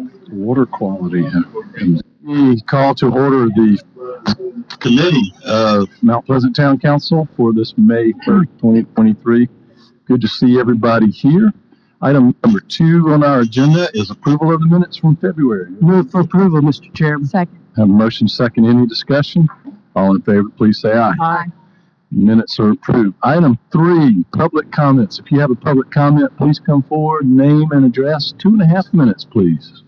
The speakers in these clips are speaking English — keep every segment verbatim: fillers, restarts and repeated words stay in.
water quality. And we call to order the committee of Mount Pleasant Town Council for this May first, twenty twenty-three. Good to see everybody here. Item number two on our agenda is approval of the minutes from February. Move for approval, Mister Chairman. Second. Have a motion second. Any discussion? All in favor, please say aye. Aye. Minutes are approved. Item three, public comments. If you have a public comment, please come forward, name and address. Two and a half minutes, please.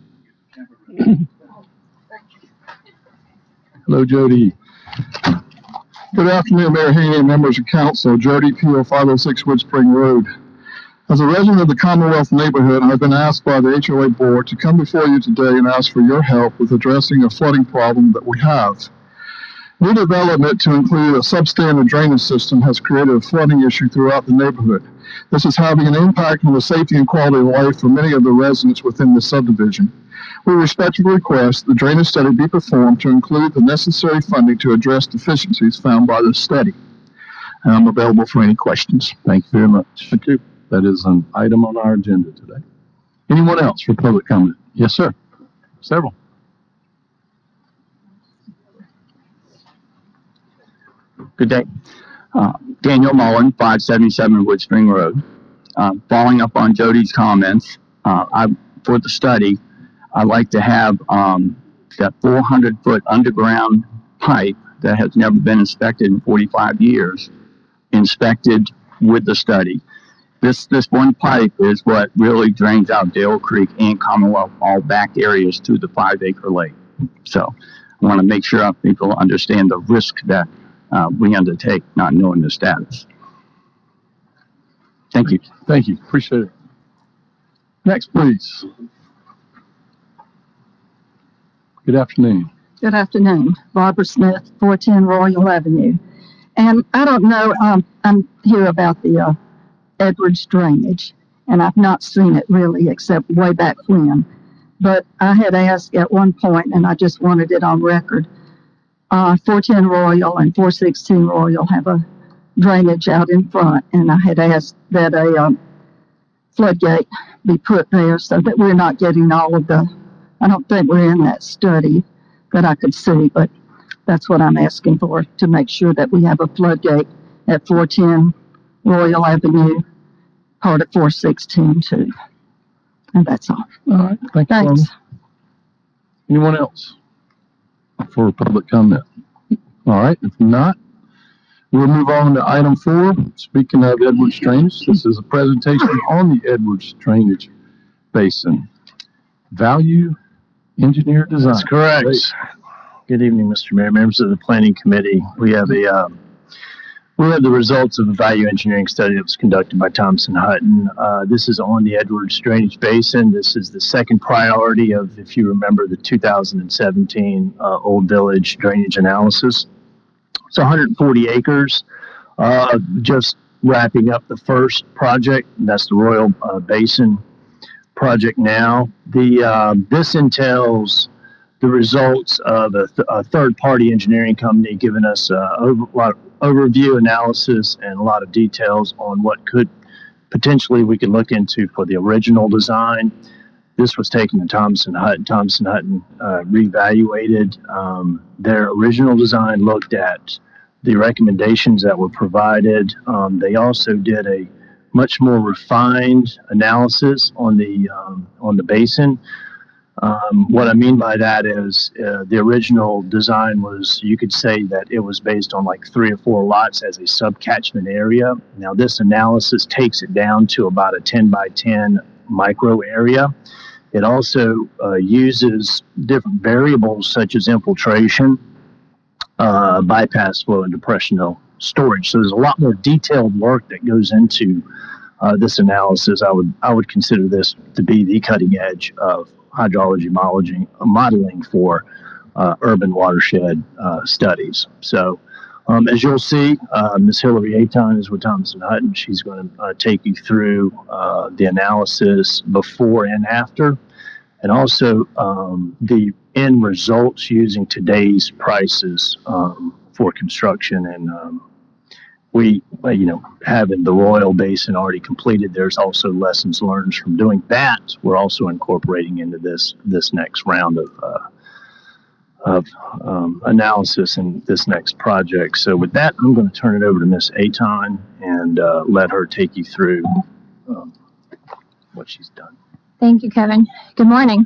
Hello, Jody. Good afternoon, Mayor Haney and members of council. Jody P O, five oh six Wood Spring Road. As a resident of the Commonwealth neighborhood, I've been asked by the H O A board to come before you today and ask for your help with addressing a flooding problem that we have. New development to include a substandard drainage system has created a flooding issue throughout the neighborhood. This is having an impact on the safety and quality of life for many of the residents within the subdivision. We respectfully request the drainage study be performed to include the necessary funding to address deficiencies found by the study. And I'm available for any questions. Thank you very much. Thank you. That is an item on our agenda today. Anyone else for public comment? Yes, sir. Several. Good day. Uh, Daniel Mullen, five seventy-seven Wood Spring Road. Uh, following up on Jody's comments, uh, I, for the study, I'd like to have um, that four hundred foot underground pipe that has never been inspected in forty-five years inspected with the study. This this one pipe is what really drains out Dale Creek and Commonwealth, all back areas to the five acre lake. So I want to make sure people understand the risk that uh, we undertake not knowing the status. Thank you. Thank you. Appreciate it. Next, please. Good afternoon. Good afternoon. Barbara Smith, four ten Royal Avenue. And I don't know, um, I'm here about the uh, Edwards drainage, and I've not seen it really except way back when. But I had asked at one point, and I just wanted it on record, uh, four ten Royal and four sixteen Royal have a drainage out in front, and I had asked that a um, floodgate be put there so that we're not getting all of the, I don't think we're in that study that I could see, but that's what I'm asking for, to make sure that we have a floodgate at four ten Royal Avenue, part of four sixteen too. And that's all. All right. Thank you. Thanks. Anyone else for public comment? All right. If not, we'll move on to item four. Speaking of Edwards drainage, this is a presentation on the Edwards drainage basin. Value engineer design. That's correct. Great. Good evening, Mister Mayor, members of the Planning Committee. We have a um, we have the results of a value engineering study that was conducted by Thompson Hutton. Uh, this is on the Edwards Drainage Basin. This is the second priority of, if you remember, the two thousand seventeen uh, Old Village drainage analysis. It's one hundred forty acres. Uh, just wrapping up the first project. That's the Royal uh, Basin project now. The uh, this entails the results of a, th a third-party engineering company giving us a over, lot of overview analysis and a lot of details on what could potentially we could look into for the original design. This was taken to Thompson Hutton. Thompson Hutton uh, reevaluated um, their original design, looked at the recommendations that were provided. Um, they also did a much more refined analysis on the um, on the basin. Um, what I mean by that is uh, the original design was, you could say that it was based on like three or four lots as a subcatchment area. Now this analysis takes it down to about a ten by ten micro area. It also uh, uses different variables such as infiltration, uh, bypass flow, and depressional storage. So there's a lot more detailed work that goes into uh, this analysis. I would I would consider this to be the cutting edge of hydrology modeling, modeling for uh, urban watershed uh, studies. So um, as you'll see, uh, Miz Hillary Aton is with Thompson Hutton. She's going to uh, take you through uh, the analysis before and after, and also um, the end results using today's prices um, for construction and um, we, uh, you know, having the Royal Basin already completed, there's also lessons learned from doing that. We're also incorporating into this this next round of uh, of um, analysis in this next project. So with that, I'm going to turn it over to Miss Aton and uh, let her take you through um, what she's done. Thank you, Kevin. Good morning.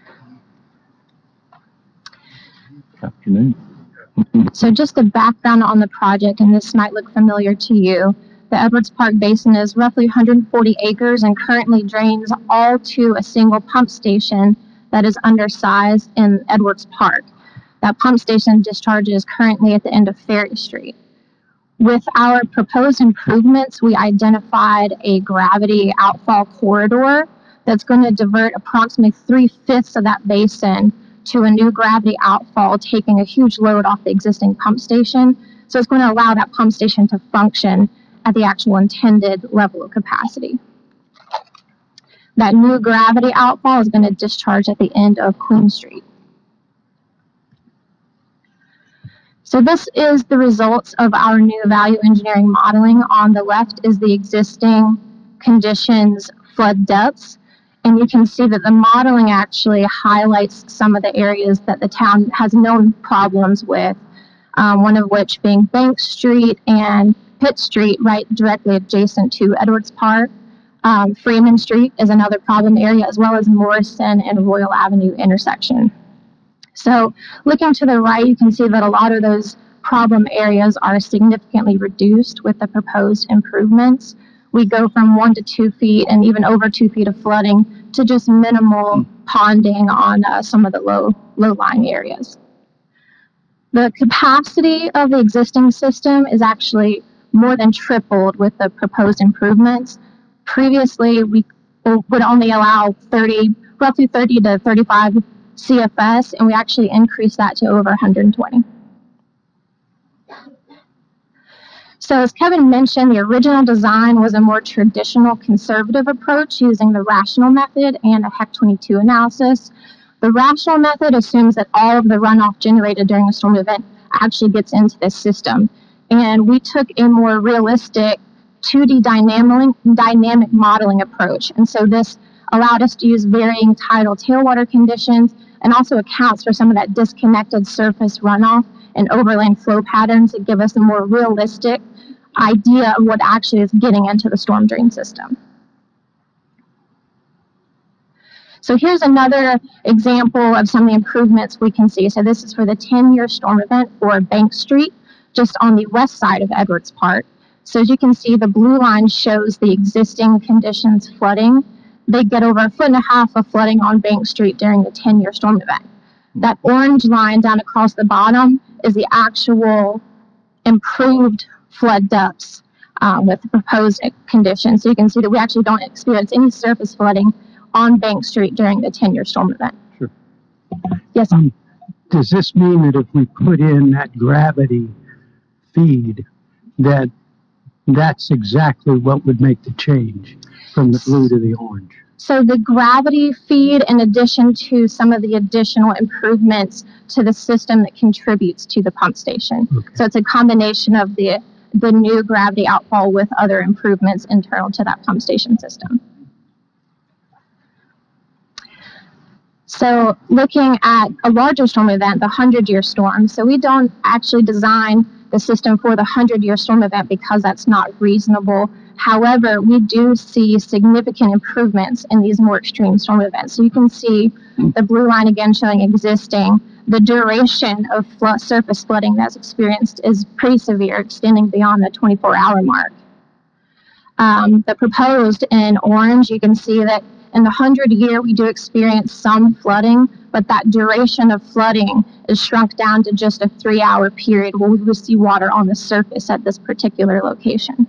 Afternoon. So just a background on the project, and this might look familiar to you. The Edwards Park Basin is roughly one hundred forty acres and currently drains all to a single pump station that is undersized in Edwards Park. That pump station discharges currently at the end of Ferry Street. With our proposed improvements, we identified a gravity outfall corridor that's going to divert approximately three-fifths of that basin to a new gravity outfall, taking a huge load off the existing pump station. So it's going to allow that pump station to function at the actual intended level of capacity. That new gravity outfall is going to discharge at the end of Queen Street. So this is the results of our new value engineering modeling. On the left is the existing conditions flood depths. And you can see that the modeling actually highlights some of the areas that the town has known problems with, um, one of which being Bank Street and Pitt Street, right directly adjacent to Edwards Park. Um, Freeman Street is another problem area, as well as Morrison and Royal Avenue intersection. So looking to the right, you can see that a lot of those problem areas are significantly reduced with the proposed improvements. We go from one to two feet and even over two feet of flooding to just minimal ponding on uh, some of the low, low-lying areas. The capacity of the existing system is actually more than tripled with the proposed improvements. Previously, we would only allow thirty, roughly thirty to thirty-five C F S, and we actually increased that to over one hundred twenty. So as Kevin mentioned, the original design was a more traditional conservative approach using the rational method and a H E C twenty-two analysis. The rational method assumes that all of the runoff generated during a storm event actually gets into the system. And we took a more realistic two D dynamic, dynamic modeling approach. And so this allowed us to use varying tidal tailwater conditions and also accounts for some of that disconnected surface runoff and overland flow patterns that give us a more realistic idea of what actually is getting into the storm drain system. So here's another example of some of the improvements we can see. So this is for the ten-year storm event for Bank Street, just on the west side of Edwards Park. So as you can see, the blue line shows the existing conditions flooding. They get over a foot and a half of flooding on Bank Street during the ten-year storm event. That orange line down across the bottom is the actual improved flood depths um, with the proposed conditions. So you can see that we actually don't experience any surface flooding on Bank Street during the ten-year storm event. Sure. Yes, Um, does this mean that if we put in that gravity feed, that that's exactly what would make the change from the blue to the orange? so the gravity feed, in addition to some of the additional improvements to the system that contributes to the pump station. Okay. So it's a combination of the, the new gravity outfall with other improvements internal to that pump station system. So looking at a larger storm event, the hundred-year storm, so we don't actually design the system for the hundred-year storm event because that's not reasonable. However, we do see significant improvements in these more extreme storm events. So you can see the blue line again showing existing. The duration of flood, surface flooding that's experienced is pretty severe, extending beyond the twenty-four hour mark. Um, the proposed in orange, you can see that in the hundred year, we do experience some flooding, but that duration of flooding is shrunk down to just a three hour period where we will see water on the surface at this particular location.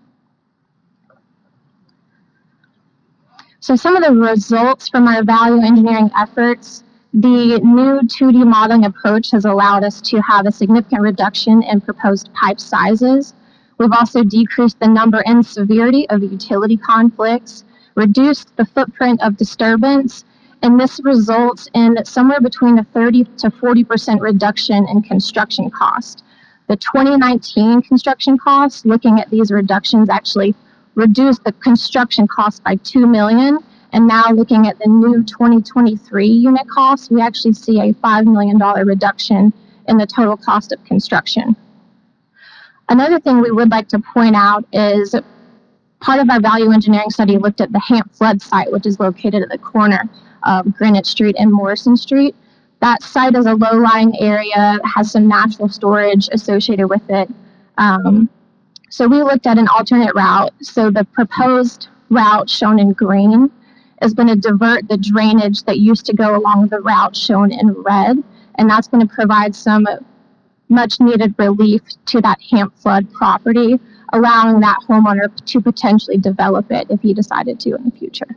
So some of the results from our value engineering efforts, the new two D modeling approach has allowed us to have a significant reduction in proposed pipe sizes. We've also decreased the number and severity of utility conflicts, reduced the footprint of disturbance, and this results in somewhere between a thirty to forty percent reduction in construction cost. The twenty nineteen construction costs, looking at these reductions, actually reduced the construction cost by two million dollars. And now looking at the new twenty twenty-three unit costs, we actually see a five million dollars reduction in the total cost of construction. Another thing we would like to point out is part of our value engineering study looked at the Hamp flood site, which is located at the corner of Greenwich Street and Morrison Street. That site is a low-lying area, has some natural storage associated with it. Um, so we looked at an alternate route. So the proposed route shown in green is going to divert the drainage that used to go along the route shown in red, and that's going to provide some much needed relief to that Hamp flood property, allowing that homeowner to potentially develop it if he decided to in the future.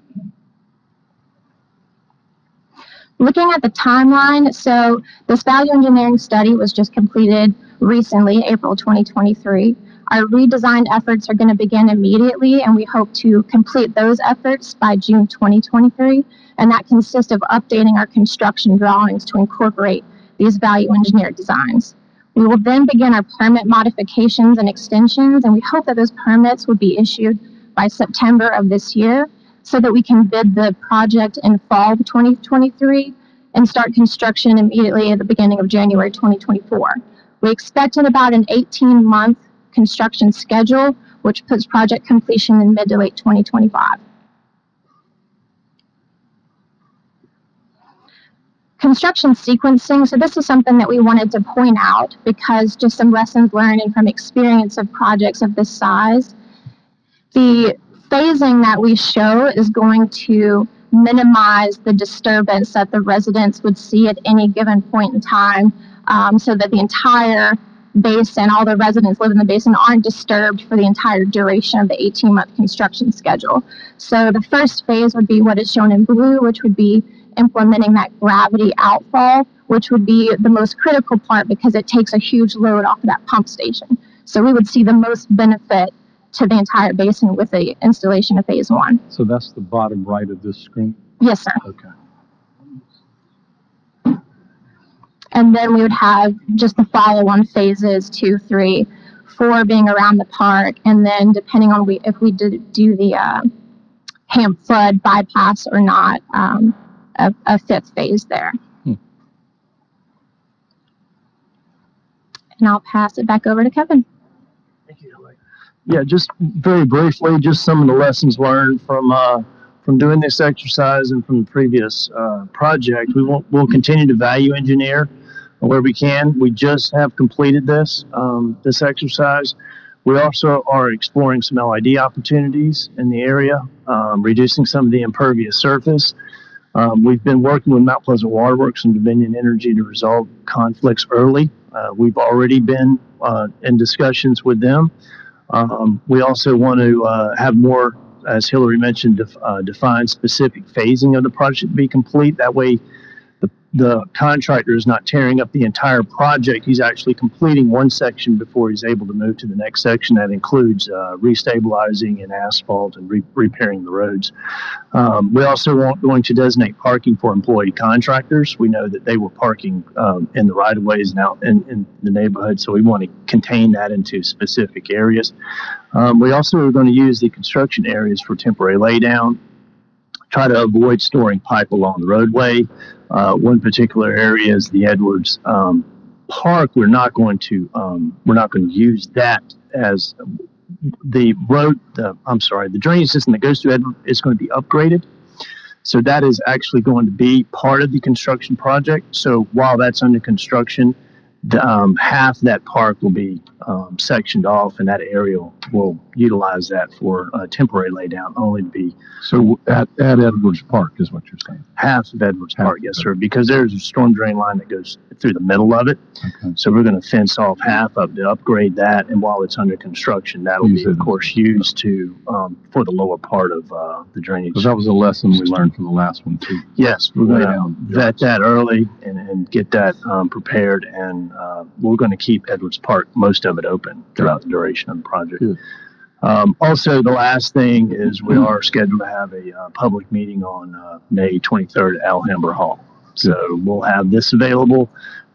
Looking at the timeline, so this value engineering study was just completed recently, April twenty twenty-three. Our redesign efforts are going to begin immediately, and we hope to complete those efforts by June twenty twenty-three, and that consists of updating our construction drawings to incorporate these value engineered designs. We will then begin our permit modifications and extensions, and we hope that those permits will be issued by September of this year so that we can bid the project in fall of twenty twenty-three and start construction immediately at the beginning of January twenty twenty-four. We expect in about an eighteen month construction schedule, which puts project completion in mid to late twenty twenty-five. Construction sequencing, so this is something that we wanted to point out because just some lessons learned and from experience of projects of this size. The phasing that we show is going to minimize the disturbance that the residents would see at any given point in time, um, so that the entire basin, all the residents live in the basin, aren't disturbed for the entire duration of the eighteen month construction schedule. So the first phase would be what is shown in blue, which would be implementing that gravity outfall, which would be the most critical part because it takes a huge load off of that pump station. So we would see the most benefit to the entire basin with the installation of phase one. So that's the bottom right of this screen? Yes, sir. Okay. And then we would have just the follow-on phases two, three, four being around the park, and then depending on we if we did do the uh, Hamp flood bypass or not, um, a, a fifth phase there. Hmm. And I'll pass it back over to Kevin. Thank you, Ellie. Yeah, just very briefly, just some of the lessons learned from uh, from doing this exercise and from the previous uh, project. We won't, we'll continue to value engineer where we can. We just have completed this um, this exercise. We also are exploring some L I D opportunities in the area, um, reducing some of the impervious surface. Um, we've been working with Mount Pleasant Waterworks and Dominion Energy to resolve conflicts early. Uh, we've already been uh, in discussions with them. Um, we also want to uh, have more, as Hillary mentioned, def, uh, define specific phasing of the project to be complete. That way, the, the contractor is not tearing up the entire project. He's actually completing one section before he's able to move to the next section. That includes uh, restabilizing and asphalt and re repairing the roads. Um, we also want going to designate parking for employee contractors. We know that they were parking um, in the right-of-ways and out in, in the neighborhood, so we want to contain that into specific areas. Um, we also are going to use the construction areas for temporary laydown, try to avoid storing pipe along the roadway. Uh, one particular area is the Edwards um, Park. We're not going to um, we're not going to use that as the road. The, I'm sorry, the drainage system that goes through Edwards is going to be upgraded. So that is actually going to be part of the construction project. So while that's under construction, the, um, half that park will be um, sectioned off, and that area will, will utilize that for uh, temporary laydown, only to be So at, at Edwards Park is what you're saying? half of Edwards Half Park, yes, sir, because there's a storm drain line that goes through the middle of it. Okay. So we're going to fence off half of it to upgrade that, and while it's under construction, that'll Use be, of it. course, used to um, for the lower part of uh, the drainage. Because that was a lesson we learned from the last one too. Yes, we're going Lay to down. vet that early and, and get that um, prepared, and uh, we're going to keep Edwards Park, most of it, open throughout the duration of the project. Good. Um, also, the last thing is we are scheduled to have a uh, public meeting on uh, May twenty-third at Alhambra Hall. So we'll have this available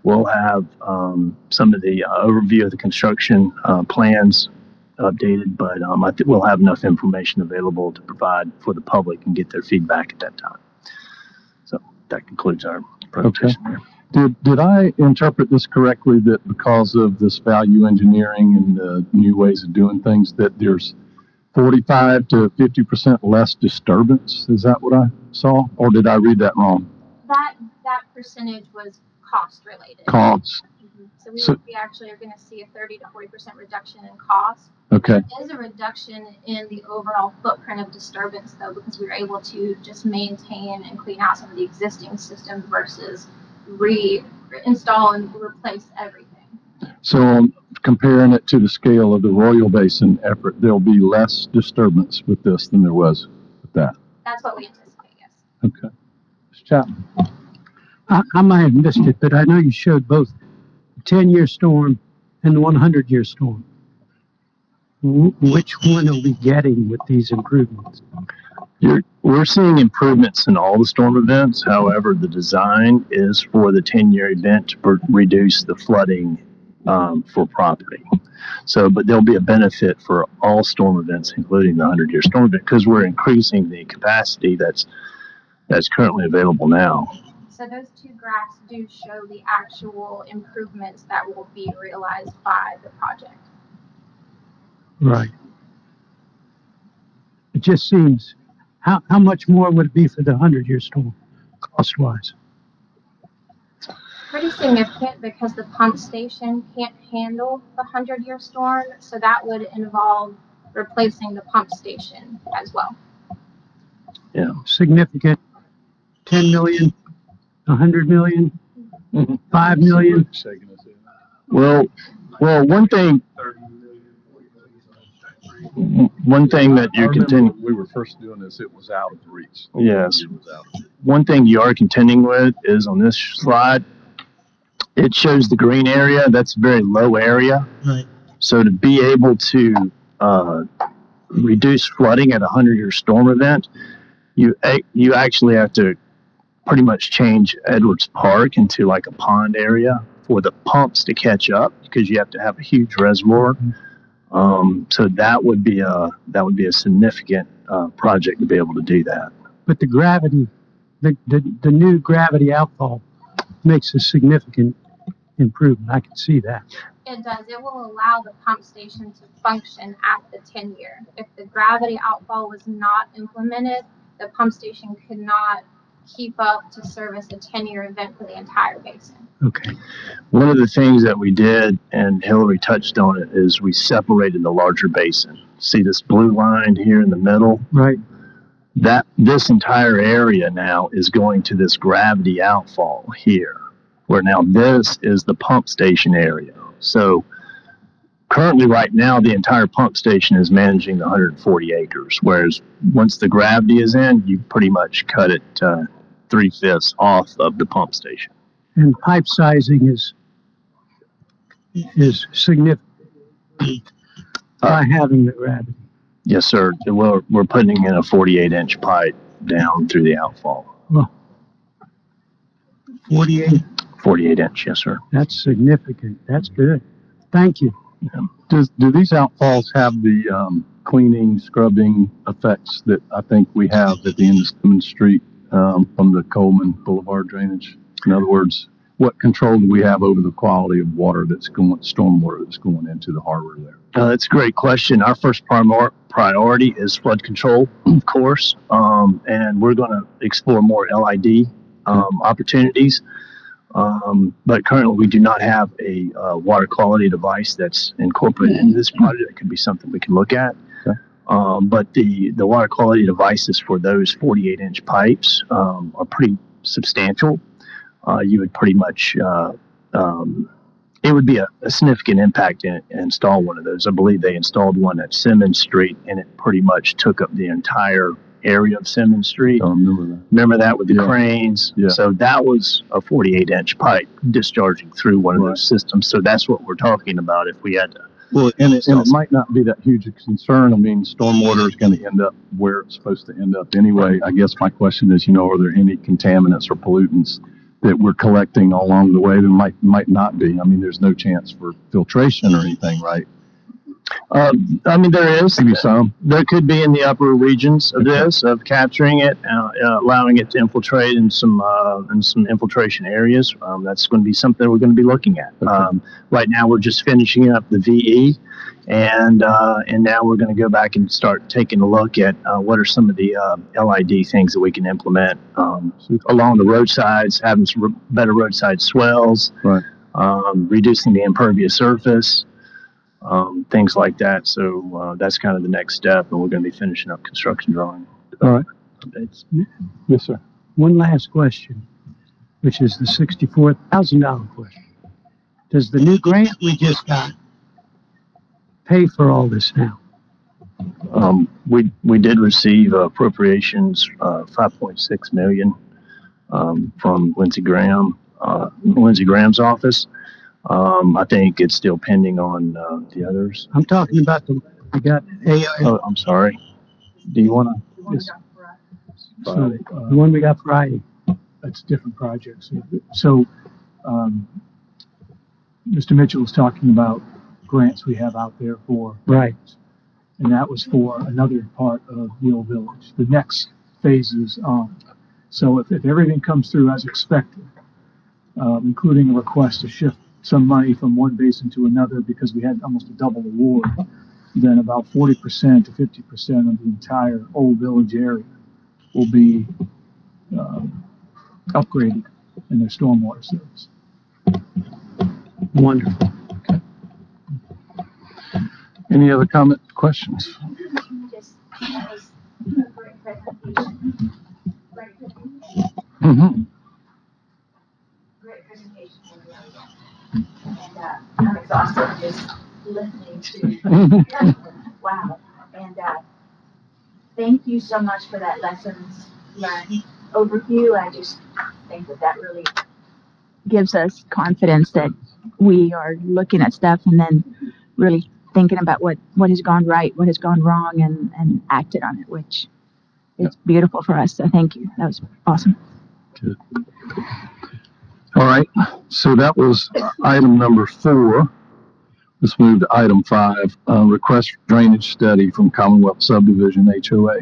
we'll have um, some of the uh, overview of the construction uh, plans updated, but um, I think we'll have enough information available to provide for the public and get their feedback at that time. So that concludes our presentation. Okay. Did, did I interpret this correctly that because of this value engineering and the new ways of doing things, that there's forty-five to fifty percent less disturbance? Is that what I saw? Or did I read that wrong? That, that percentage was cost related. Costs. Mhm. So we, So- we actually are gonna see a thirty to forty percent reduction in cost. Okay. There is a reduction in the overall footprint of disturbance though, because we were able to just maintain and clean out some of the existing systems versus re-install and replace everything. So um, comparing it to the scale of the Royal Basin effort, there'll be less disturbance with this than there was with that. That's what we anticipate, yes. Okay. Mister Chapman. I, I might have missed it, but I know you showed both the ten-year storm and the one hundred-year storm. Wh- Which one are we getting with these improvements? You're, we're seeing improvements in all the storm events. However, the design is for the ten-year event to per- reduce the flooding um, for property. So, but there'll be a benefit for all storm events, including the hundred-year storm event, because we're increasing the capacity that's that's currently available now. So those two graphs do show the actual improvements that will be realized by the project. Right. It just seems, how, how much more would it be for the hundred-year storm, cost-wise? Pretty significant because the pump station can't handle the hundred-year storm, so that would involve replacing the pump station as well. Significant, ten million, a hundred million, five million? Well, well, one thing, one thing that I you're remember contending, when we were first doing this, it was out of reach. yes, It was out of reach. one thing you are contending with is on this slide, it shows the green area. That's a very low area. Right. So to be able to uh, reduce flooding at a hundred-year storm event, you a- you actually have to pretty much change Edwards Park into like a pond area for the pumps to catch up because you have to have a huge reservoir. Um, so that would be a that would be a significant uh, project to be able to do that. But the gravity, the, the, the new gravity outfall makes a significant improvement. I can see that. It does. It will allow the pump station to function at the ten year. If the gravity outfall was not implemented, the pump station could not keep up to service a ten year event for the entire basin. Okay. One of the things that we did, and Hillary touched on it, is we separated the larger basin. See this blue line here in the middle? Right. That this entire area now is going to this gravity outfall here, where now this is the pump station area. So currently right now, the entire pump station is managing the one hundred forty acres, whereas once the gravity is in, you pretty much cut it uh, three-fifths off of the pump station. And pipe sizing is, is significant by having the gravity. Yes, sir. We're, we're putting in a forty-eight inch pipe down through the outfall. forty-eight, forty-eight inch, yes, sir. that's significant. That's good. Thank you. Does, do these outfalls have the um, cleaning, scrubbing effects that I think we have at the end of Simmons Street um, from the Coleman Boulevard drainage? In other words, what control do we have over the quality of water that's going, stormwater that's going into the harbor there? Uh, that's a great question. Our first primor- priority is flood control, of course, um, and we're going to explore more L I D um, opportunities. Um, but currently, we do not have a uh, water quality device that's incorporated into this project. It could be something we can look at. Okay. Um, but the, the water quality devices for those forty-eight inch pipes um, are pretty substantial. Uh, you would pretty much, uh, um, it would be a, a significant impact to in, install one of those. I believe they installed one at Simmons Street, and it pretty much took up the entire area of Simmons Street. I remember that. Remember that with the Yeah. cranes? Yeah. So that was a forty-eight inch pipe discharging through one of Right. those systems. So that's what we're talking about if we had to. Well, and it, and it might not be that huge a concern. I mean, stormwater is going to end up where it's supposed to end up anyway. I guess my question is, you know, are there any contaminants or pollutants that we're collecting along the way that might, might not be? I mean, there's no chance for filtration or anything, right? Um, I mean, there is. Maybe some. There could be in the upper regions of this, of capturing it, uh, uh, allowing it to infiltrate in some uh, in some infiltration areas. Um, that's going to be something we're going to be looking at. Okay. Um, right now, we're just finishing up the V E, and uh, and now we're going to go back and start taking a look at uh, what are some of the uh, L I D things that we can implement um, along the roadsides, having some r- better roadside swells, Right. um, reducing the impervious surface. Um, things like that. So uh, that's kind of the next step, and we're going to be finishing up construction drawing. All right. Updates. Yes, sir. One last question, which is the sixty-four thousand dollar question. Does the new grant we just got pay for all this now? Um, we we did receive appropriations, uh, five point six million um, from Lindsey Graham, uh, Lindsey Graham's office. Um, I think it's still pending on uh, the others. I'm talking about the, we got A I, Oh, I'm sorry. Do you want to? Yes. So, uh, the one we got Friday. that's different projects. So, um, Mister Mitchell was talking about grants we have out there for. Right. And that was for another part of Wheel Village. The next phase is on. So if, if everything comes through as expected, um, including a request to shift some money from one basin to another because we had almost a double award, then about forty percent to fifty percent of the entire Old Village area will be um, upgraded in their stormwater service. Wonderful. Any other comment, questions? Just, that was a great presentation. Great presentation. Mm-hmm. Great presentation. And uh, I'm exhausted just listening to. Wow. And uh, thank you so much for that lessons learned overview. I just think that that really gives us confidence that we are looking at stuff and then really thinking about what, what has gone right, what has gone wrong, and, and acted on it, which is beautiful for us. So thank you. That was awesome. Good. All right, so that was item number four. Let's move to item five, uh, request for drainage study from Commonwealth Subdivision H O A.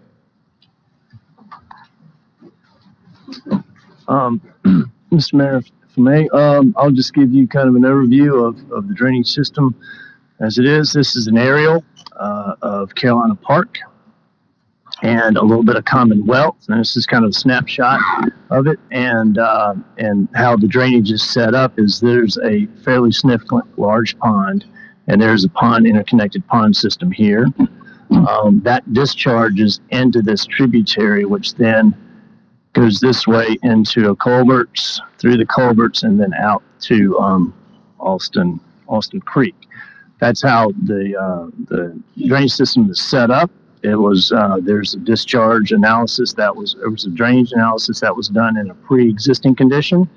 Um, Mister Mayor, if I may, um, I'll just give you kind of an overview of, of the drainage system as it is. This is an aerial uh, of Carolina Park and a little bit of Commonwealth. And this is kind of a snapshot of it. And uh, and how the drainage is set up is there's a fairly significant large pond, and there's a pond interconnected pond system here. Um, that discharges into this tributary, which then goes this way into a culverts, through the culverts, and then out to um, Alston Alston Creek. That's how the uh, the drainage system is set up. It was uh, there's a discharge analysis that was there was a drainage analysis that was done in a pre-existing condition,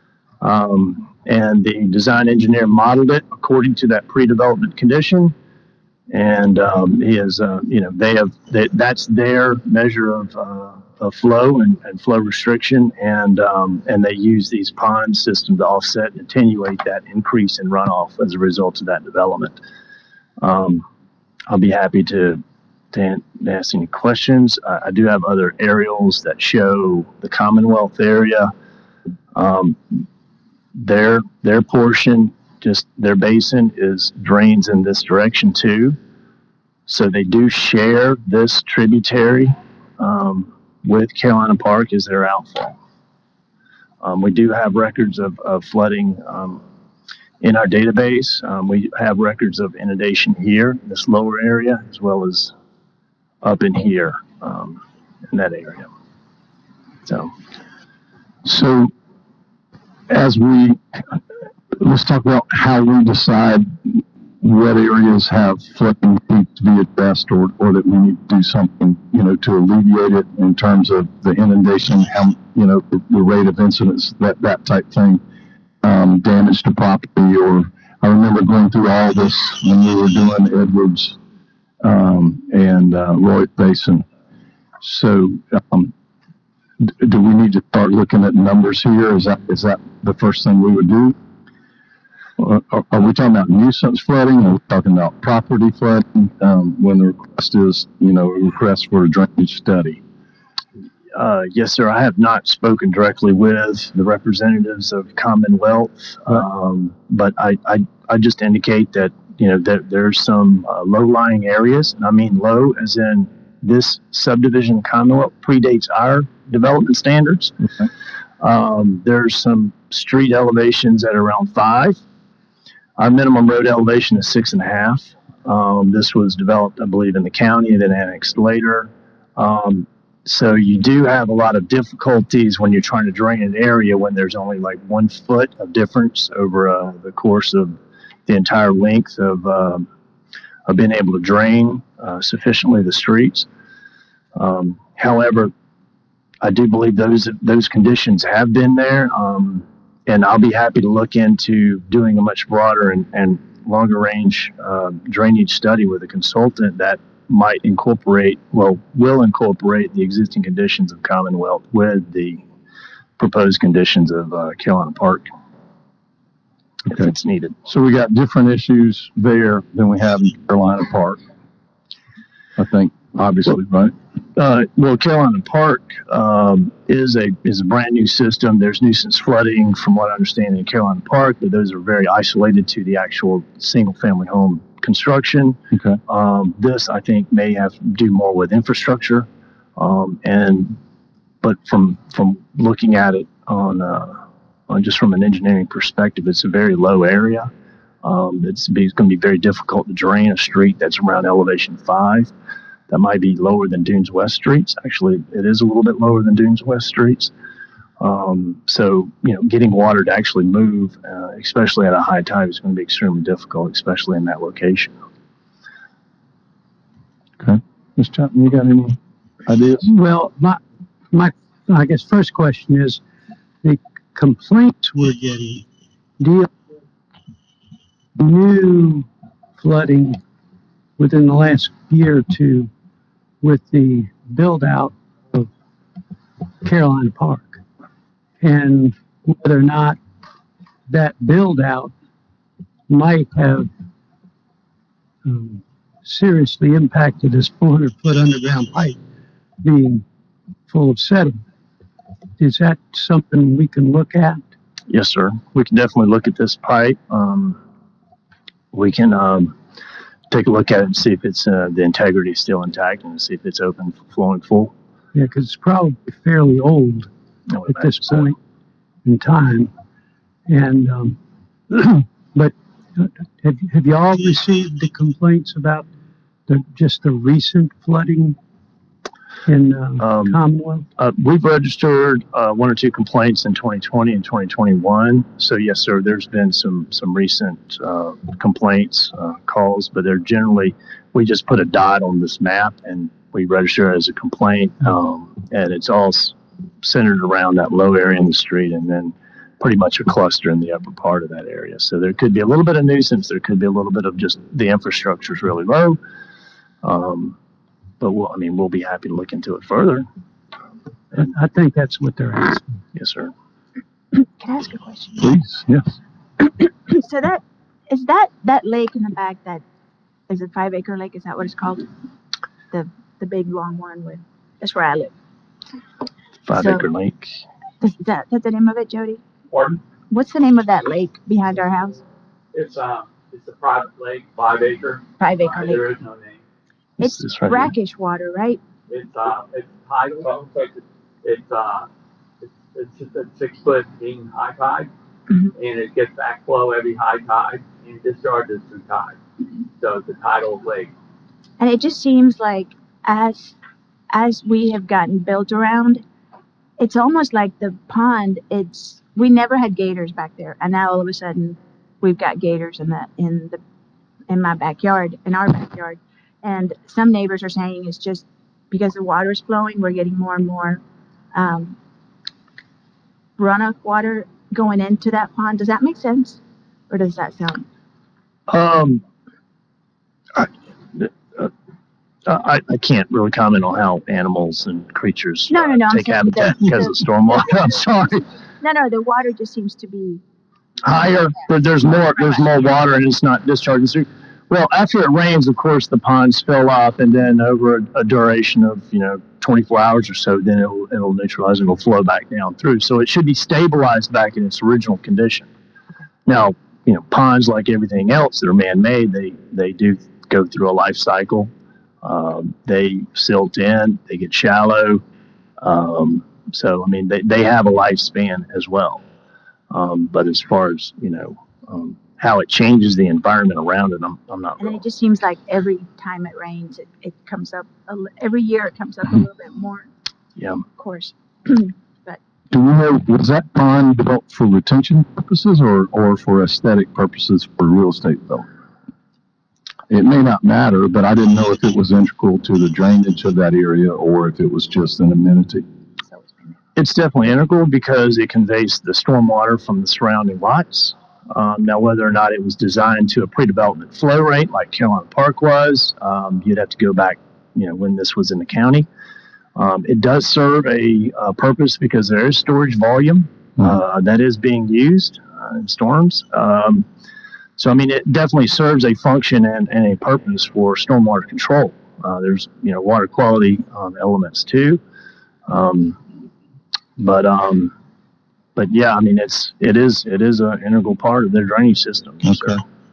um, and the design engineer modeled it according to that pre-development condition. And um, he is uh, you know they have they, that's their measure of, uh, of flow and, and flow restriction, and um, and they use these pond systems to offset and attenuate that increase in runoff as a result of that development. Um, I'll be happy to. to ask any questions. I, I do have other aerials that show the Commonwealth area. Um, their their portion, just their basin, is drains in this direction too. So they do share this tributary um, with Carolina Park as their outfall. Um, we do have records of, of flooding um, in our database. Um, we have records of inundation here in this lower area, as well as up in here, um, in that area. So, So as we, let's talk about how we decide what areas have flooding need to be addressed, or, or that we need to do something, you know, to alleviate it in terms of the inundation, how, you know, the, the rate of incidents, that, that type thing, um, damage to property. Or I remember going through all this when we were doing Edwards um, and uh, Roy Basin. So um, D- Do we need to start looking at numbers here? Is that, is that the first thing we would do? Or, or are we talking about nuisance flooding? Are we talking about property flooding? Um, when the request is, you know, a request for a drainage study? Uh, yes, sir. I have not spoken directly with the representatives of Commonwealth, um, but I, I, I just indicate that, you know, that there's some uh, low-lying areas, and I mean low as in this subdivision of Commonwealth predates our development standards. Okay. Um, there's some street elevations at around five. Our minimum road elevation is six and a half. Um, this was developed, I believe, in the county and then annexed later. Um, so you do have a lot of difficulties when you're trying to drain an area when there's only like one foot of difference over uh, the course of the entire length of, um, of being able to drain uh, sufficiently the streets. Um, however, I do believe those those conditions have been there. Um, And I'll be happy to look into doing a much broader and, and longer range uh, drainage study with a consultant that might incorporate, well, will incorporate the existing conditions of Commonwealth with the proposed conditions of uh, Carolina Park, if Okay. it's needed. So we got different issues there than we have in Carolina Park. I think, obviously, right? Uh, well, Carolina Park um, is a is a brand new system. There's nuisance flooding, from what I understand, in Carolina Park, but those are very isolated to the actual single family home construction. Okay. Um, this, I think, may have to do more with infrastructure, um, and but from from looking at it on uh, on just from an engineering perspective, it's a very low area. Um, it's, it's going to be very difficult to drain a street that's around elevation five. That might be lower than Dunes West Streets. Actually, it is a little bit lower than Dunes West Streets. Um, so, you know, getting water to actually move, uh, especially at a high tide, is going to be extremely difficult, especially in that location. Okay. Miz Chapman, you got any ideas? Well, my, my, I guess first question is, the complaints we're getting deal with new flooding within the last year or two with the build out of Carolina Park, and whether or not that build out might have um, seriously impacted this four hundred foot underground pipe being full of sediment. Is that something we can look at? Yes, sir. We can definitely look at this pipe. Um, we can um, take a look at it and see if it's uh, the integrity is still intact and see if it's open, flowing full. Yeah, because it's probably fairly old I would at this imagine so. point in time. And um, but have have you all received the complaints about the just the recent flooding in uh, Um, Commonwealth? Uh, we've registered uh, one or two complaints in twenty twenty and twenty twenty-one. So yes, sir, there's been some some recent uh, complaints, uh, calls, but they're generally, we just put a dot on this map and we register it as a complaint, um, and it's all s- centered around that low area in the street, and then pretty much a cluster in the upper part of that area. So there could be a little bit of nuisance. There could be a little bit of just the infrastructure is really low. Um, but we'll, I mean, we'll be happy to look into it further. I, I think that's what they're asking. Yes, sir. Can I ask a question? Please, yes. So that, is that, that lake in the back, that, is it Five Acre Lake? Is that what it's called? The, the big long one with, that's where I live. Five So- Acre Lake. Is that, that's the name of it, Jody? Pardon? What's the name of that lake behind our house? It's, uh, it's a private lake, five acre. Five Uh, Acre Lake. There is no name. This It's is right here. brackish water, right? It's, uh, it's tidal, it's, uh, it's, it's just a six foot mean high tide. Mhm. And it gets backflow every high tide and discharges through tide. So it's a tidal lake. And it just seems like as, as we have gotten built around, it's almost like the pond, it's, we never had gators back there. And now all of a sudden we've got gators in the, in the, in my backyard, in our backyard. And some neighbors are saying it's just because the water is flowing, we're getting more and more, um, runoff water going into that pond. Does that make sense? Or does that sound? Um, I, uh, Uh, I, I can't really comment on how animals and creatures No, no, no, uh, I'm take saying habitat the- because the- of stormwater. I'm sorry. No, no, the water just seems to be, Higher, but there's more, there's more water and it's not discharging through. Well, after it rains, of course, the ponds fill up, and then over a, a duration of, you know, twenty-four hours or so, then it'll, it'll neutralize and it'll flow back down through. So it should be stabilized back in its original condition. Now, you know, ponds, like everything else that are man-made, they, they do go through a life cycle. Um, they silt in, they get shallow. Um, so, I mean, they, they have a lifespan as well. Um, but as far as, you know, um, how it changes the environment around it, I'm, I'm not and then real. it just seems like every time it rains, it, it comes up, a li- every year it comes up a little bit more, Yeah. of course. Do we know, was that pond built for retention purposes or, or for aesthetic purposes for real estate development? It may not matter, but I didn't know if it was integral to the drainage of that area or if it was just an amenity. It's definitely integral because it conveys the stormwater from the surrounding lots. Um, now, whether or not it was designed to a pre-development flow rate like Carolina Park was, um, you'd have to go back, you know, when this was in the county. Um, it does serve a, uh purpose because there is storage volume uh, that is being used uh, in storms. Um, so, I mean, it definitely serves a function and, and a purpose for stormwater control. Uh, there's, you know, water quality um, elements too. Um, But um, but yeah, I mean, it's it is it is an integral part of their drainage system. Okay.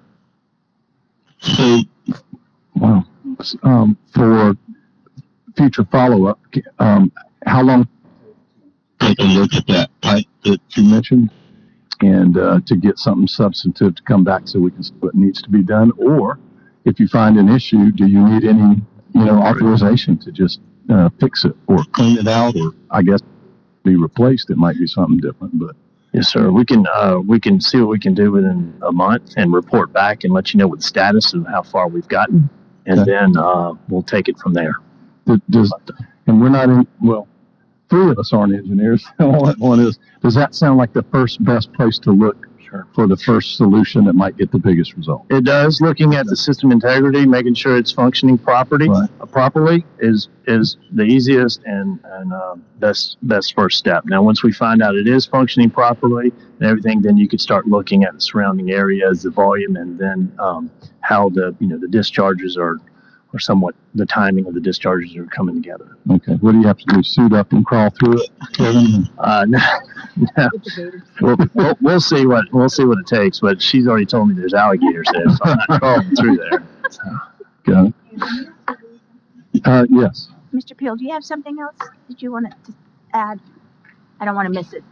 So, wow. Um, for future follow-up, um, how long take a look at that pipe that you mentioned and uh, to get something substantive to come back so we can see what needs to be done? Or if you find an issue, do you need any, you know, authorization to just uh, fix it or clean it out, or I guess be replaced? It might be something different, but Yes, sir. We can uh, we can see what we can do within a month and report back and let you know what the status of how far we've gotten, and Okay. then uh, we'll take it from there. th- does, and we're not in, well, three of us aren't engineers. One one is, does that sound like the first best place to look for the first solution that might get the biggest result? It does. Looking at the system integrity, making sure it's functioning properly, Right. uh, properly is is the easiest and and uh, best best first step. Now, once we find out it is functioning properly and everything, then you could start looking at the surrounding areas, the volume, and then um, how the you know the discharges are, or somewhat the timing of the discharges are coming together. Okay, what do you have to do, suit up and crawl through it, Kevin? Uh, no, no. We'll, we'll, we'll see what we'll see what it takes. But she's already told me there's alligators there, so I'm not crawling through there. So. Got it. Uh, yes. Mister Peel, do you have something else that you want to add? I don't want to miss it.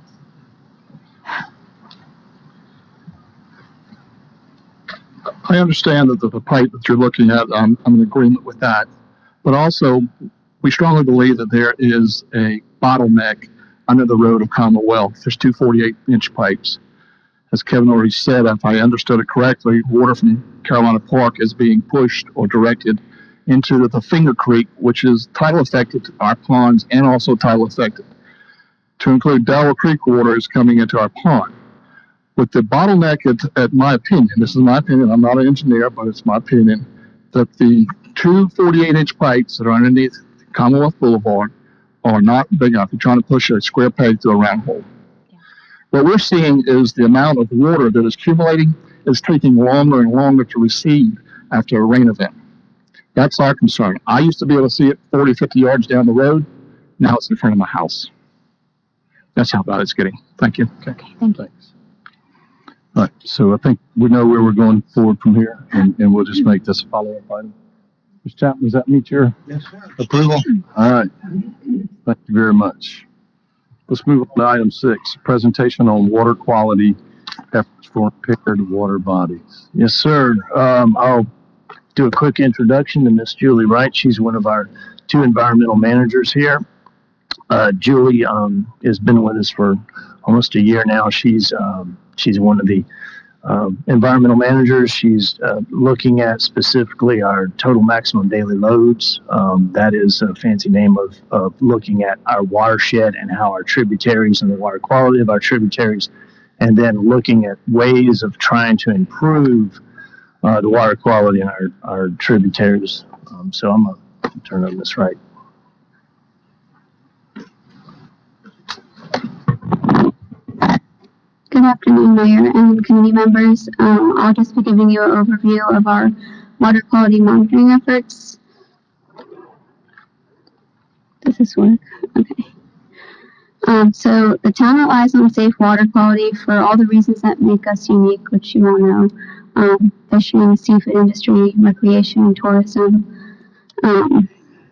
I understand that the, the pipe that you're looking at, I'm, I'm in agreement with that. But also, we strongly believe that there is a bottleneck under the road of Commonwealth. There's two forty-eight inch pipes. As Kevin already said, if I understood it correctly, water from Carolina Park is being pushed or directed into the Finger Creek, which is tidal affected to our ponds and also tidal affected. To include Delaware Creek water is coming into our pond. With the bottleneck, at, at my opinion, this is my opinion, I'm not an engineer, but it's my opinion, that the two forty-eight inch pipes that are underneath Commonwealth Boulevard are not big enough. You're trying to push a square peg through a round hole. Yeah. What we're seeing is the amount of water that is accumulating is taking longer and longer to recede after a rain event. That's our concern. I used to be able to see it forty, fifty yards down the road. Now it's in front of my house. That's how bad it's getting. Thank you. Okay. Okay, thank you. Thanks. All right, so I think we know where we're going forward from here, and, and we'll just make this a follow-up item. Mister Chapman, does that meet your approval? All right, thank you very much. Let's move on to item six, presentation on water quality efforts for impaired water bodies. Yes, sir. Um, I'll do a quick introduction to Miss Julie Wright. She's one of our two environmental managers here. Uh, Julie um, has been with us for almost a year now. She's um, she's one of the uh, environmental managers. She's uh, looking at specifically our total maximum daily loads. Um, that is a fancy name of, of looking at our watershed and how our tributaries and the water quality of our tributaries, and then looking at ways of trying to improve uh, the water quality in our, our tributaries. Um, so I'm going to Turn on this right. Good afternoon, Mayor and committee members. Um, I'll just be giving you an overview of our water quality monitoring efforts. Does this work? Okay. Um, so the town relies on safe water quality for all the reasons that make us unique, which you all know. Um, fishing, seafood industry, recreation, and tourism. Um,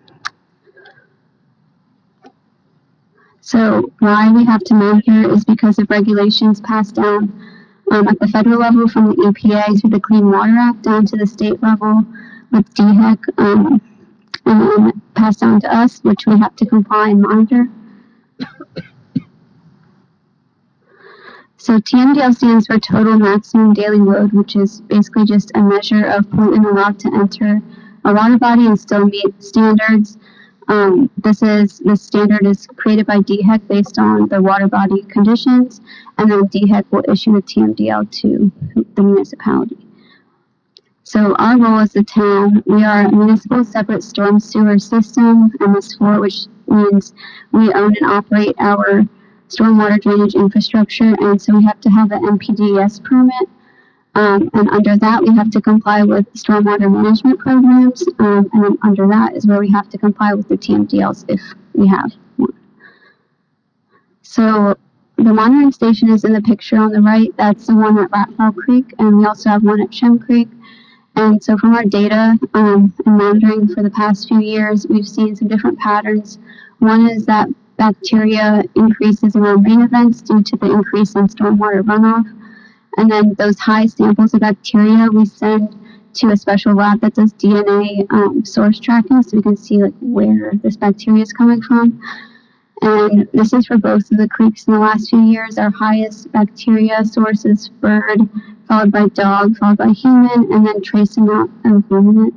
so why we have to monitor is because of regulations passed down um, at the federal level from the E P A through the Clean Water Act down to the state level with D HEC, um, and then passed down to us, which we have to comply and monitor. So T M D L stands for Total Maximum Daily Load, which is basically just a measure of pollutant allowed to enter a water body and still meet standards. Um, this is this standard is created by D HEC based on the water body conditions, and then D HEC will issue a T M D L to the municipality. So our role as the town, we are a municipal separate storm sewer system, M S four, which means we own and operate our stormwater drainage infrastructure, and so we have to have an M P D E S permit. Um, and under that, we have to comply with stormwater management programs, um, and then under that is where we have to comply with the T M D Ls if we have one. So the monitoring station is in the picture on the right. That's the one at Ratfall Creek, and we also have one at Shem Creek. And so from our data um, and monitoring for the past few years, we've seen some different patterns. One is that bacteria increases around rain events due to the increase in stormwater runoff. And then those high samples of bacteria we send to a special lab that does D N A um, source tracking so we can see like where this bacteria is coming from. And this is for both of the creeks in the last few years. Our highest bacteria source is bird, followed by dog, followed by human, and then trace amount of ruminant.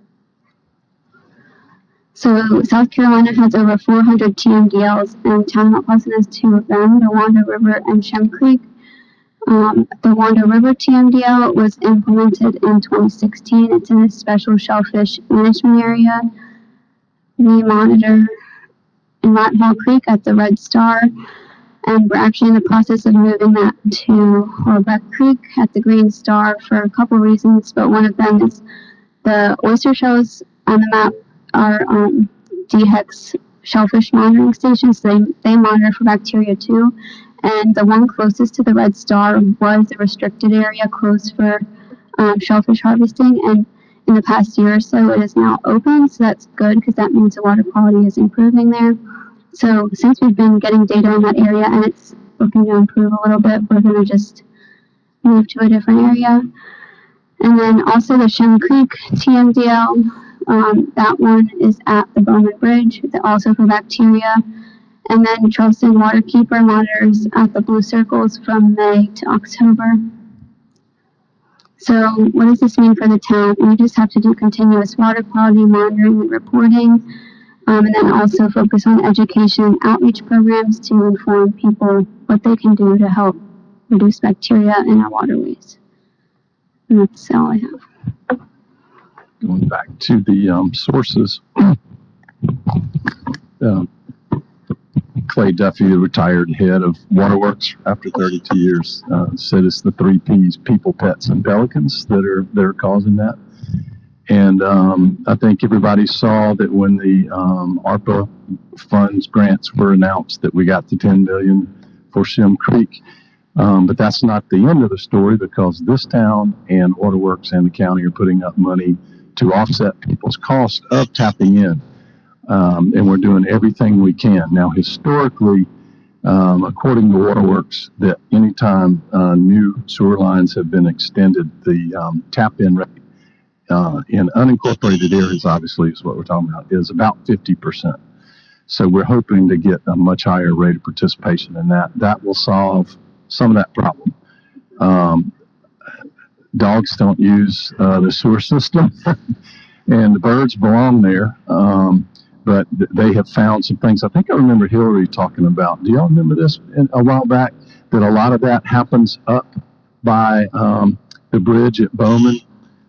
So South Carolina has over four hundred T M D Ls, and Town of Mount Pleasant has two of them, the Wando River and Shem Creek. Um, the Wando River T M D L was implemented in twenty sixteen. It's in a special shellfish management area. We monitor in Ratfall Creek at the Red Star, and we're actually in the process of moving that to Horbeck Creek at the Green Star for a couple reasons, but one of them is the oyster shells on the map are um, D HEC's shellfish monitoring stations. They, they monitor for bacteria too. And the one closest to the Red Star was a restricted area closed for um, shellfish harvesting. And in the past year or so, it is now open. So that's good because that means the water quality is improving there. So since we've been getting data in that area and it's looking to improve a little bit, we're going to just move to a different area. And then also the Shem Creek T M D L. Um, that one is at the Bowman Bridge, also for bacteria. And then Charleston Waterkeeper monitors at the Blue Circles from May to October. So what does this mean for the town? We just have to do continuous water quality monitoring and reporting, um, and then also focus on education and outreach programs to inform people what they can do to help reduce bacteria in our waterways. And that's all I have. Going back to the um, sources, um, Clay Duffy, the retired head of Waterworks after thirty-two years, uh, said it's the three P's: people, pets, and pelicans that are that are causing that. And um, I think everybody saw that when the um, ARPA funds grants were announced that we got the ten million dollars for Shem Creek. Um, but that's not the end of the story, because this town and Waterworks and the county are putting up money to offset people's cost of tapping in. Um, and we're doing everything we can. Now, historically, um, according to Waterworks, that anytime uh, new sewer lines have been extended, the um, tap-in rate uh, in unincorporated areas, obviously, is what we're talking about, is about fifty percent. So we're hoping to get a much higher rate of participation in that. That will solve some of that problem. Um, dogs don't use uh, the sewer system, and the birds belong there. Um, but th- they have found some things. I think I remember Hillary talking about, do y'all remember this in, a while back, that a lot of that happens up by um, the bridge at Bowman,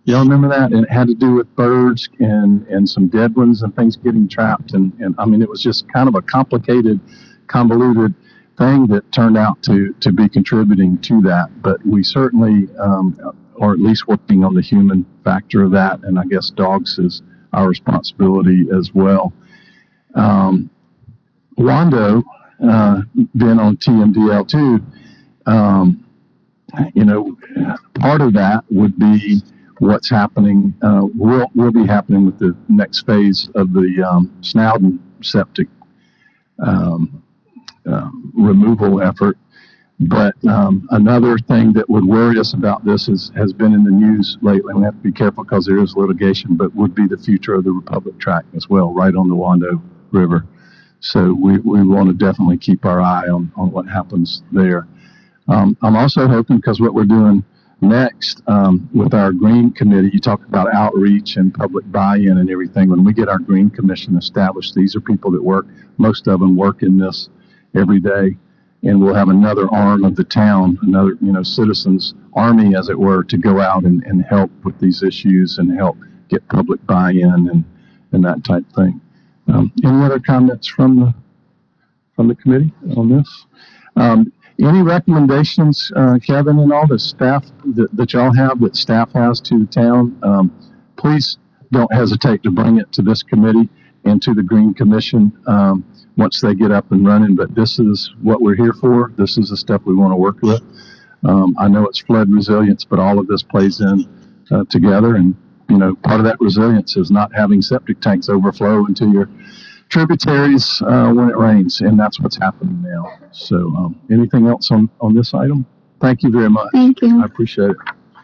Y'all remember that? And it had to do with birds and, and some dead ones and things getting trapped. And, and I mean, it was just kind of a complicated, convoluted thing that turned out to, to be contributing to that. But we certainly, um, or at least working on the human factor of that. And I guess dogs is our responsibility as well. Um, Wando, uh, being on T M D L too, um, you know, part of that would be what's happening, uh, will, will be happening with the next phase of the um, Snowden septic um, uh, removal effort. But um, another thing that would worry us about this is, has been in the news lately, and we have to be careful because there is litigation, but would be the future of the Republic Tract as well, right on the Wando River. So we, we want to definitely keep our eye on, on what happens there. Um, I'm also hoping, because what we're doing next um, with our Green Committee, you talk about outreach and public buy-in and everything. When we get our Green Commission established, these are people that work, most of them work in this every day. And we'll have another arm of the town, another, you know, citizens army, as it were, to go out and, and help with these issues and help get public buy-in and, and that type of thing. Um, any other comments from the, from the committee on this? Um, any recommendations, uh, Kevin, and all the staff that, that y'all have, that staff has to the town? Um, please don't hesitate to bring it to this committee and to the Green Commission. Um, once they get up and running, but this is what we're here for. This is the stuff we want to work with. Um, I know it's flood resilience, but all of this plays in uh, together. And, you know, part of that resilience is not having septic tanks overflow into your tributaries uh, when it rains. And that's what's happening now. So um, anything else on, on this item? Thank you very much. Thank you. I appreciate it.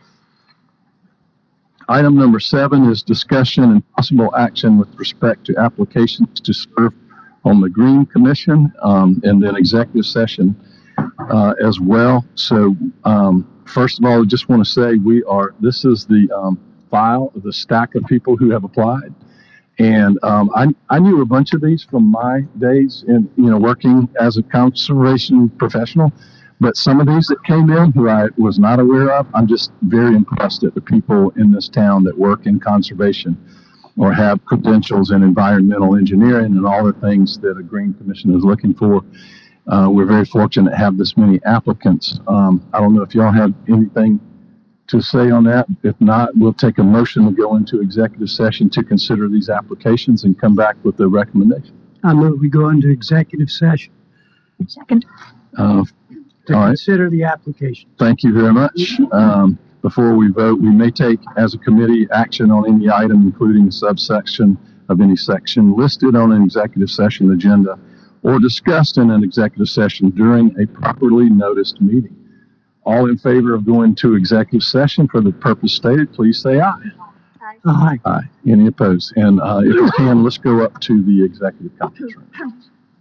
Item number seven is discussion and possible action with respect to applications to serve on the Green Commission, um, and then executive session uh, as well. So um, first of all, I just want to say we are, this is the um, file of the stack of people who have applied. And um, I, I knew a bunch of these from my days in, you know, working as a conservation professional, but some of these that came in who I was not aware of, I'm just very impressed at the people in this town that work in conservation or have credentials in environmental engineering and all the things that a Green Commission is looking for. Uh, we're very fortunate to have this many applicants. Um, I don't know if y'all have anything to say on that. If not, we'll take a motion to go into executive session to consider these applications and come back with a recommendation. I move we go into executive session Second. Uh, to all right. consider the application. Thank you very much. Um, Before we vote, we may take as a committee action on any item, including a subsection of any section listed on an executive session agenda or discussed in an executive session during a properly noticed meeting. All in favor of going to executive session for the purpose stated, please say aye. Aye. Aye. Any opposed? And uh, if we can, let's go up to the executive conference room.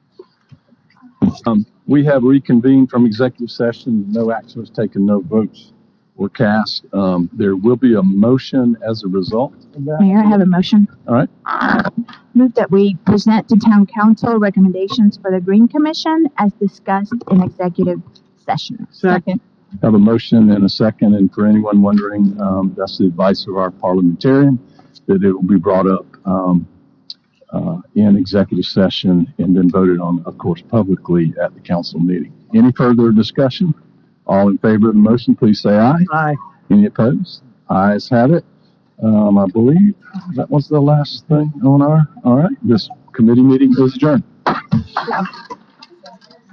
Um, we have reconvened from executive session. No action was taken, no votes were cast. Um, there will be a motion as a result of that. Mayor, I have a motion. All right. Move that we present to town council recommendations for the Green Commission as discussed in executive session. Second. Have a motion and a second, and for anyone wondering, um, that's the advice of our parliamentarian, that it will be brought up um, uh, in executive session and then voted on, of course, publicly at the council meeting. Any further discussion? All in favor of the motion, please say aye. Aye. Any opposed? Ayes have it. Um, I believe that was the last thing on our, all right, this committee meeting is adjourned.